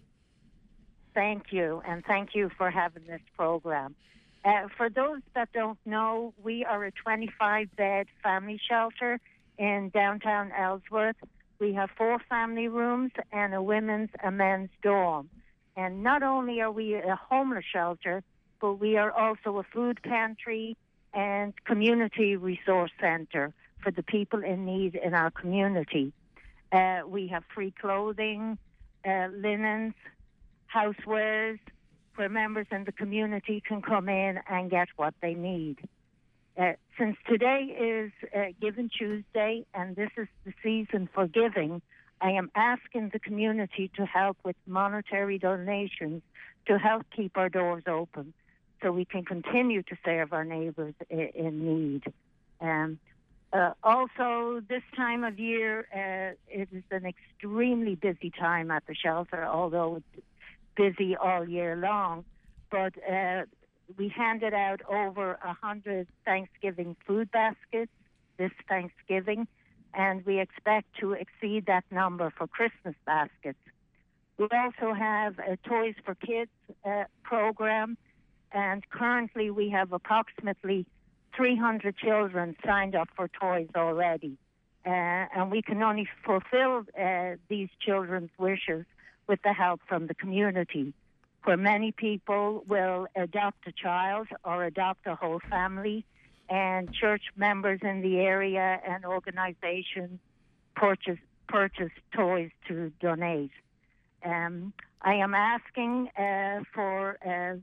Thank you, and thank you for having this program. Uh, for those that don't know, we are a twenty-five bed family shelter in downtown Ellsworth. We have four family rooms and a women's and men's dorm. And not only are we a homeless shelter, but we are also a food pantry and community resource center for the people in need in our community. Uh, we have free clothing, uh, linens, housewares, where members in the community can come in and get what they need. Uh, since today is uh, Giving Tuesday, and this is the season for giving, I am asking the community to help with monetary donations to help keep our doors open so we can continue to serve our neighbors in, in need. Um, uh, also, this time of year, uh, it is an extremely busy time at the shelter, although it's busy all year long. But uh, we handed out over one hundred Thanksgiving food baskets this Thanksgiving, and we expect to exceed that number for Christmas baskets. We also have a Toys for Kids uh, program, and currently we have approximately three hundred children signed up for toys already. Uh, and we can only fulfill uh, these children's wishes with the help from the community, where many people will adopt a child or adopt a whole family, and church members in the area and organizations purchase, purchase toys to donate. Um, I am asking uh, for uh,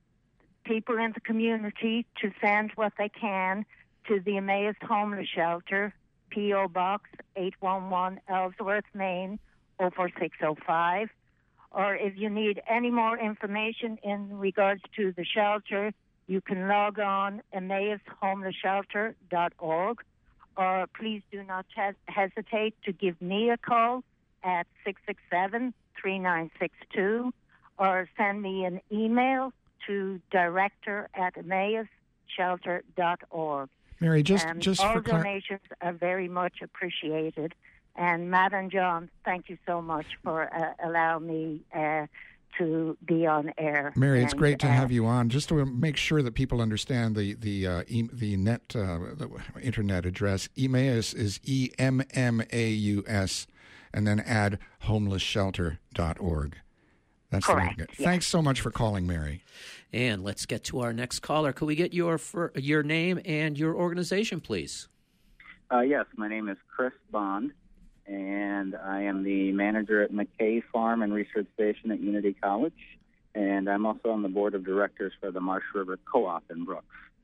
people in the community to send what they can to the Emmaus Homeless Shelter, P O. Box eight one one, Ellsworth, Maine, oh four six oh five. Or if you need any more information in regards to the shelter, you can log on emmaus homeless shelter dot org, or please do not hes- hesitate to give me a call at six six seven, three nine six two, or send me an email to director at emmaus shelter dot org. Mary, just, um, just all for clar- donations are very much appreciated. And Matt and John, thank you so much for uh, allowing me uh, to be on air. Mary, it's And, great to uh, have you on. Just to make sure that people understand the the uh, e- the net uh, the internet address, Emmaus is E M M A U S, and then add homeless shelter dot org. That's Correct, the way to get. yes. Thanks so much for calling, Mary. And let's get to our next caller. Could we get your fir- your name and your organization, please? Uh, yes, my name is Chris Bond, and I am the manager at McKay Farm and Research Station at Unity College, and I'm also on the board of directors for the Marsh River Co-op in Brooks.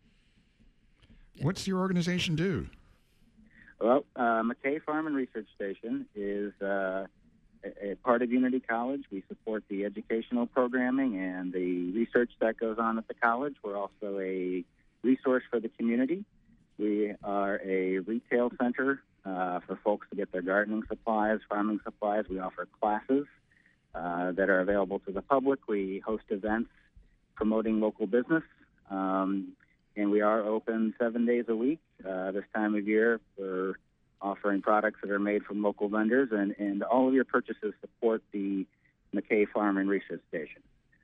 What's your organization do? Well, uh, McKay Farm and Research Station is uh, a, a part of Unity College. We support the educational programming and the research that goes on at the college. We're also a resource for the community. We are a retail center uh, for folks to get their gardening supplies, farming supplies. We offer classes uh, that are available to the public. We host events promoting local business. Um, and we are open seven days a week. Uh, this time of year, we're offering products that are made from local vendors, and, and all of your purchases support the McKay Farm and Research Station.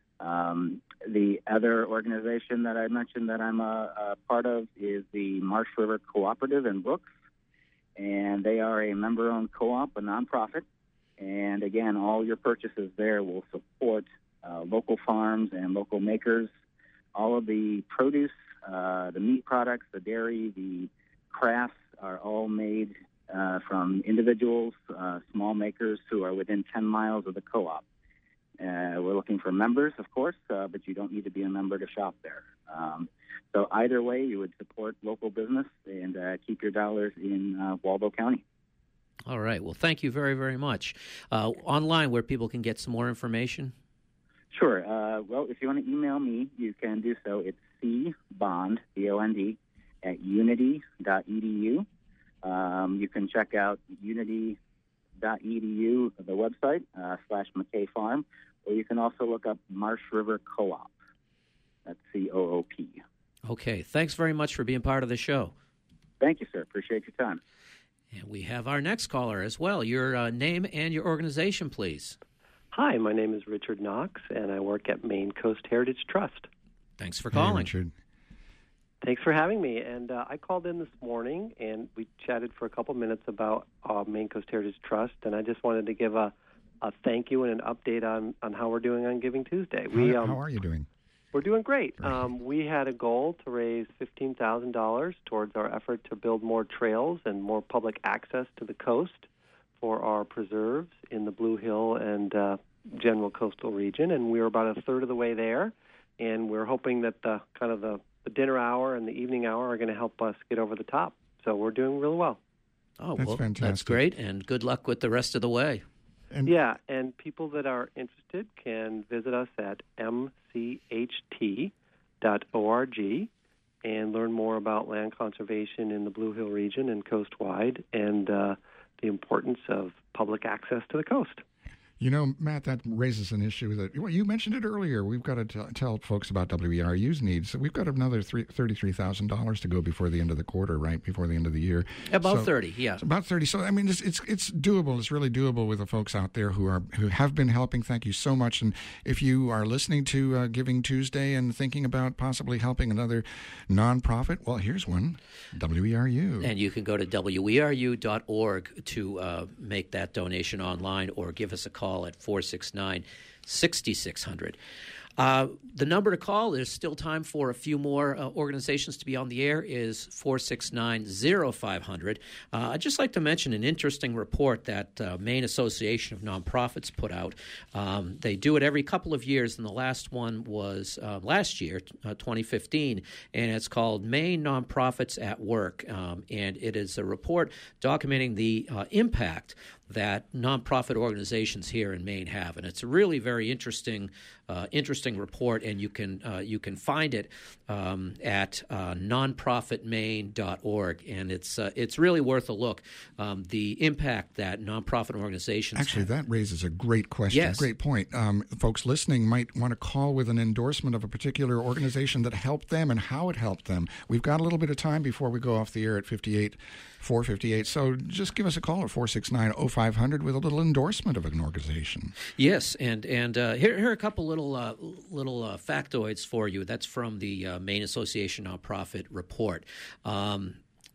Um, the other organization that I mentioned that I'm a, a part of is the Marsh River Cooperative in Brooks, and they are a member-owned co-op, a nonprofit. And again, all your purchases there will support uh, local farms and local makers. All of the produce, uh, the meat products, the dairy, the crafts are all made uh, from individuals, uh, small makers who are within ten miles of the co-op. Uh, we're looking for members, of course, uh, but you don't need to be a member to shop there. Um, so either way, you would support local business and uh, keep your dollars in uh, Waldo County. All right. Well, thank you very, very much. Uh, online, where people can get some more information? Sure. Uh, well, if you want to email me, you can do so. It's cbond, B O N D, at unity dot e d u. Um, you can check out unity dot e d u, the website, uh, slash McKay Farm, or you can also look up Marsh River Co-op. That's C O O P. Okay. Thanks very much for being part of the show. Thank you, sir. Appreciate your time. And we have our next caller as well. Your uh, name and your organization, please. Hi, my name is Richard Knox, and I work at Maine Coast Heritage Trust. Thanks for calling. Hey, Richard. Thanks for having me. And uh, I called in this morning, and we chatted for a couple minutes about uh, Maine Coast Heritage Trust, and I just wanted to give a, a thank you and an update on, on how we're doing on Giving Tuesday. How, We, um, how are you doing? We're doing great. Um, we had a goal to raise fifteen thousand dollars towards our effort to build more trails and more public access to the coast for our preserves in the Blue Hill and uh, general coastal region, and we were about a third of the way there, and we're hoping that the kind of the, the dinner hour and the evening hour are going to help us get over the top. So we're doing really well. Oh, That's well, fantastic. That's great, and good luck with the rest of the way. And yeah, and people that are interested can visit us at m c h t dot org and learn more about land conservation in the Blue Hill region and coastwide, and uh, the importance of public access to the coast. You know, Matt, that raises an issue that, well, you mentioned it earlier. We've got to t- tell folks about W E R U's needs. So we've got another thirty-three thousand dollars to go before the end of the quarter, right? Before the end of the year. About so, thirty, yeah. About thirty. So, I mean, it's, it's it's doable. It's really doable with the folks out there who are who have been helping. Thank you so much. And if you are listening to uh, Giving Tuesday and thinking about possibly helping another nonprofit, well, here's one, W E R U. And you can go to W E R U dot org to uh, make that donation online, or give us a call at four six nine, six six zero zero. Uh, the number to call, there's still time for a few more uh, organizations to be on the air, is four six nine, zero five zero zero. Uh, I'd just like to mention an interesting report that uh, Maine Association of Nonprofits put out. Um, they do it every couple of years, and the last one was uh, last year, uh, twenty fifteen, and it's called Maine Nonprofits at Work, um, and it is a report documenting the uh, impact that nonprofit organizations here in Maine have, and it's a really very interesting, uh, interesting report. And you can uh, you can find it um, at uh, nonprofit maine dot org, and it's uh, it's really worth a look. Um, the impact that nonprofit organizations actually have. That raises a great question, Yes. great point. Um, folks listening might want to call with an endorsement of a particular organization that helped them and how it helped them. We've got a little bit of time before we go off the air at fifty-eight, four fifty-eight. So just give us a call at four six nine, zero five five hundred with a little endorsement of an organization. Yes, and and uh, here, here are a couple little uh, little uh, factoids for you. That's from the uh, Maine Association Nonprofit report. Um,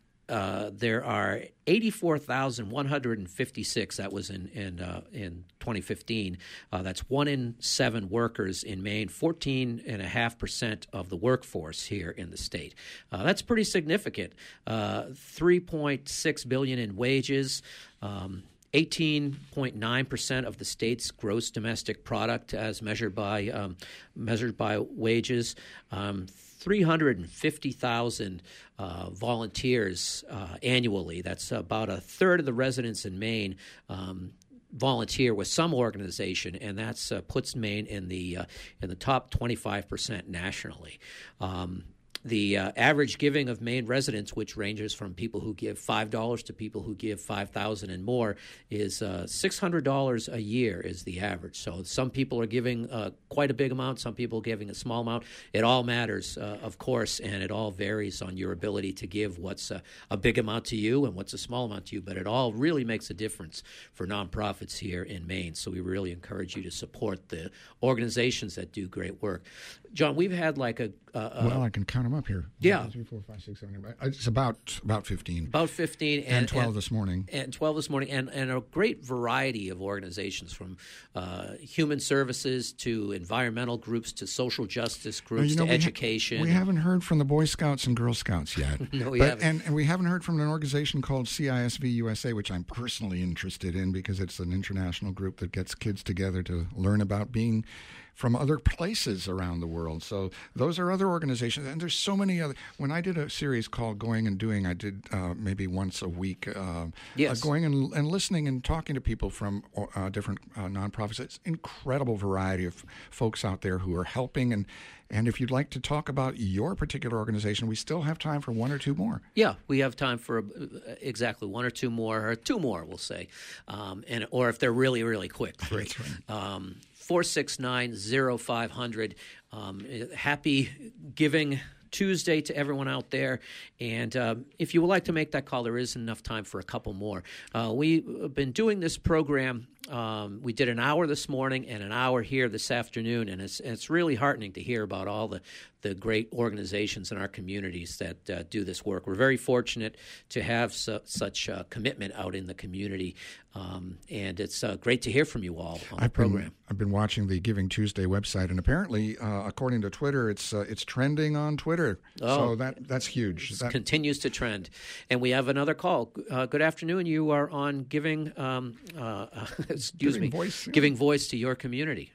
uh, there are eighty-four thousand one hundred fifty-six. That was in in uh, in twenty fifteen. Uh, that's one in seven workers in Maine. Fourteen and a half percent of the workforce here in the state. Uh, that's pretty significant. Uh, Three point six billion in wages. Um, eighteen point nine percent of the state's gross domestic product, as measured by um, measured by wages. Um, three hundred fifty thousand uh, volunteers uh, annually. That's about a third of the residents in Maine um, volunteer with some organization, and that uh, puts Maine in the uh, in the top twenty-five percent nationally. Um, The uh, average giving of Maine residents, which ranges from people who give five dollars to people who give five thousand dollars and more, is uh, six hundred dollars a year is the average. So some people are giving uh, quite a big amount, some people are giving a small amount. It all matters, uh, of course, and it all varies on your ability to give what's a, a big amount to you and what's a small amount to you. But it all really makes a difference for nonprofits here in Maine. So we really encourage you to support the organizations that do great work. John, we've had like a... Uh, well, I can count them up here. Yeah. One, two, three, four, five, six, seven, eight. It's about about fifteen. About fifteen. And, and twelve and, this morning. And twelve this morning. And, and a great variety of organizations, from uh, human services to environmental groups to social justice groups you know, to we education. Ha- we haven't heard from the Boy Scouts and Girl Scouts yet. No, we but, haven't. And, and we haven't heard from an organization called C I S V U S A, which I'm personally interested in because it's an international group that gets kids together to learn about being from other places around the world. So those are other organizations. And there's so many other. When I did a series called Going and Doing, I did uh, maybe once a week, uh, yes. uh, going and, and listening and talking to people from uh, different uh, nonprofits. It's an incredible variety of folks out there who are helping. And, and if you'd like to talk about your particular organization, we still have time for one or two more. Yeah, we have time for uh, exactly one or two more, or two more, we'll say. Um, and Or if they're really, really quick, three. That's right. Um, four six nine, zero five hundred. Um, happy Giving Tuesday to everyone out there. And uh, if you would like to make that call, there is enough time for a couple more. Uh, we've been doing this program. Um, we did an hour this morning and an hour here this afternoon, and it's it's really heartening to hear about all the, the great organizations in our communities that uh, do this work. We're very fortunate to have su- such uh, commitment out in the community, um, and it's uh, great to hear from you all on I've the program. Been, I've been watching the Giving Tuesday website, and apparently, uh, according to Twitter, it's uh, it's trending on Twitter. Oh, so that that's huge. It That, continues to trend. And we have another call. Uh, good afternoon. You are on Giving, um, uh, excuse Giving me, voice, yeah. Giving Voice to your community.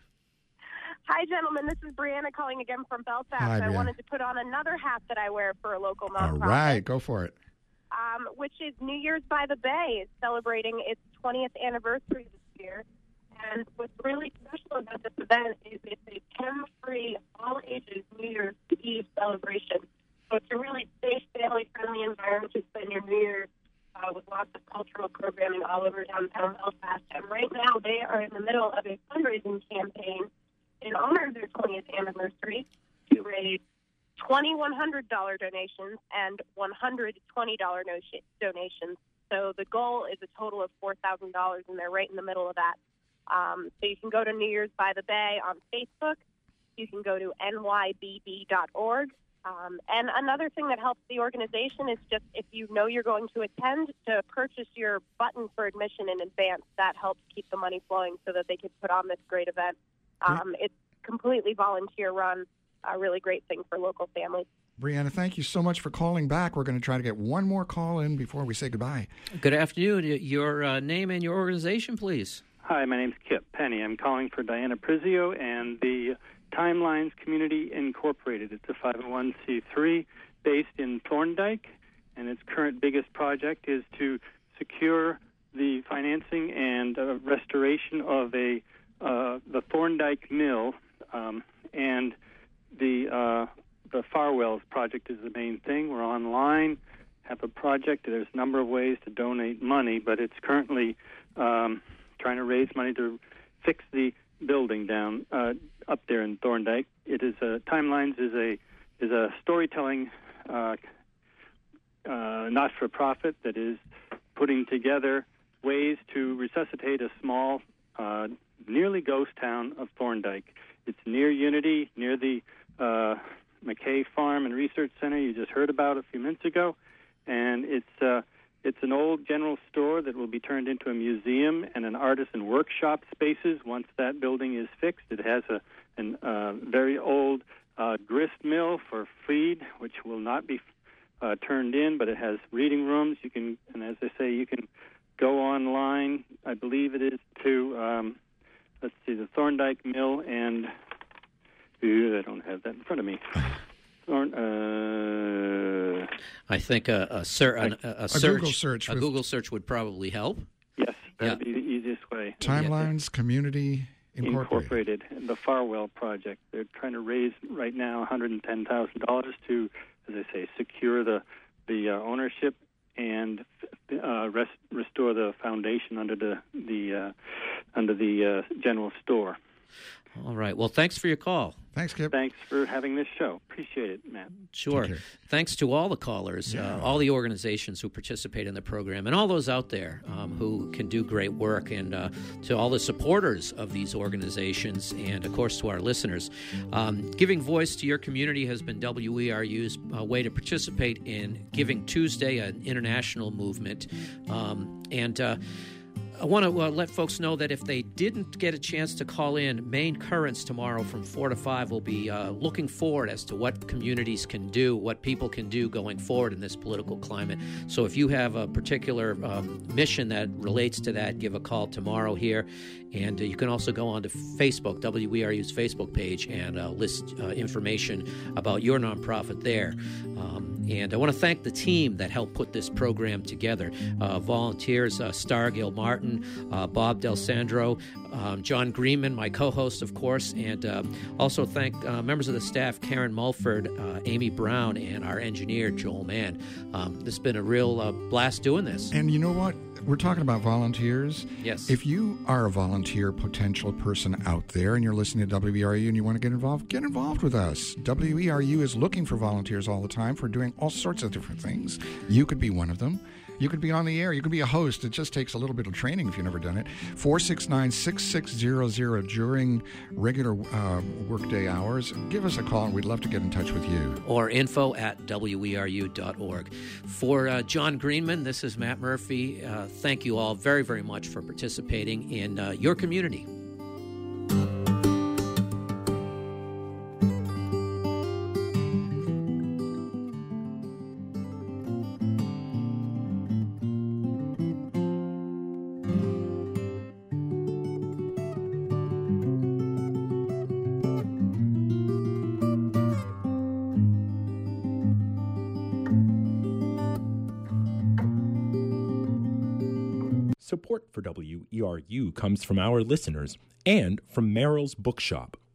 Hi, gentlemen. This is Brianna calling again from Belfast. Hi, I Brianna. wanted to put on another hat that I wear for a local all nonprofit. right, go for it. Um, which is New Year's by the Bay. It's celebrating its twentieth anniversary this year. And what's really special about this event is it's a camera-free, all-ages New Year's Eve celebration. So it's a really safe, family-friendly environment to spend your New Year's uh, with lots of cultural programming all over downtown Belfast. And right now they are in the middle of a fundraising campaign in honor of their twentieth anniversary to raise twenty-one hundred dollars donations and one hundred twenty dollars donations. So the goal is a total of four thousand dollars, and they're right in the middle of that. Um, so you can go to New Year's by the Bay on Facebook. You can go to N Y B B dot org. Um, and another thing that helps the organization is just if you know you're going to attend, to purchase your button for admission in advance. That helps keep the money flowing so that they can put on this great event. Um, it's completely volunteer run, a really great thing for local families. Brianna, thank you so much for calling back. We're going to try to get one more call in before we say goodbye. Good afternoon. Your uh, name and your organization, please. Hi, my name's Kip Penny. I'm calling for Diana Prizio and the Timelines Community Incorporated. It's a five oh one c three based in Thorndike, and its current biggest project is to secure the financing and uh, restoration of a uh, the Thorndike Mill, um, and the uh, the Farwells project is the main thing. We're online, have a project. There's a number of ways to donate money, but it's currently um, trying to raise money to fix the building down uh, up there in Thorndike. It is a Timelines is a is a storytelling uh, uh, not-for-profit that is putting together ways to resuscitate a small, uh, nearly ghost town of Thorndike. It's near Unity, near the uh, McKay Farm and Research Center you just heard about a few minutes ago, and it's uh, it's an old general store that will be turned into a museum and an artisan workshop spaces once that building is fixed. It has a an uh, very old uh, grist mill for feed, which will not be uh, turned in, but it has reading rooms. You can, and as I say, you can go online. I believe it is to um, let's see, the Thorndike Mill, and ooh, I don't have that in front of me. Thorn, uh, I think a, a, ser- a, a, a, search, Google search, a Google search would probably help. Yes, that would yeah. be the easiest way. Timelines Community Incorporated. Incorporated, the Farwell Project. They're trying to raise right now one hundred ten thousand dollars to, as I say, secure the the uh, ownership and uh, rest, restore the foundation under the the uh, under the uh, general store. All right. Well, thanks for your call. Thanks, Kip. Thanks for having this show. Appreciate it, Matt. Sure. Thanks to all the callers, yeah. uh, all the organizations who participate in the program, and all those out there um, who can do great work, and uh, to all the supporters of these organizations, and, of course, to our listeners. Um, Giving Voice to Your Community has been W E R U's uh, way to participate in Giving Tuesday, an international movement. Um, and... Uh, I want to uh, let folks know that if they didn't get a chance to call in, Maine Currents tomorrow from four to five will be uh, looking forward as to what communities can do, what people can do going forward in this political climate. So if you have a particular um, mission that relates to that, give a call tomorrow here. And uh, you can also go on to Facebook, W E R U's Facebook page, and uh, list uh, information about your nonprofit there. Um, and I want to thank the team that helped put this program together. Uh, volunteers, uh, Stargill Martin, uh, Bob Del Sandro, um, John Greenman, my co-host, of course, and uh, also thank uh, members of the staff, Karen Mulford, uh, Amy Brown, and our engineer, Joel Mann. Um, this has been a real uh, blast doing this. And you know what? We're talking about volunteers. Yes. If you are a volunteer potential person out there and you're listening to W E R U and you want to get involved, get involved with us. W E R U is looking for volunteers all the time for doing all sorts of different things. You could be one of them. You could be on the air. You could be a host. It just takes a little bit of training if you've never done it. four six nine, six six zero zero during regular uh, workday hours. Give us a call, and we'd love to get in touch with you. Or info at W E R U dot org. For uh, John Greenman, this is Matt Murphy. Uh, thank you all very, very much for participating in uh, your community. Support for W E R U comes from our listeners and from Merrill's Bookshop,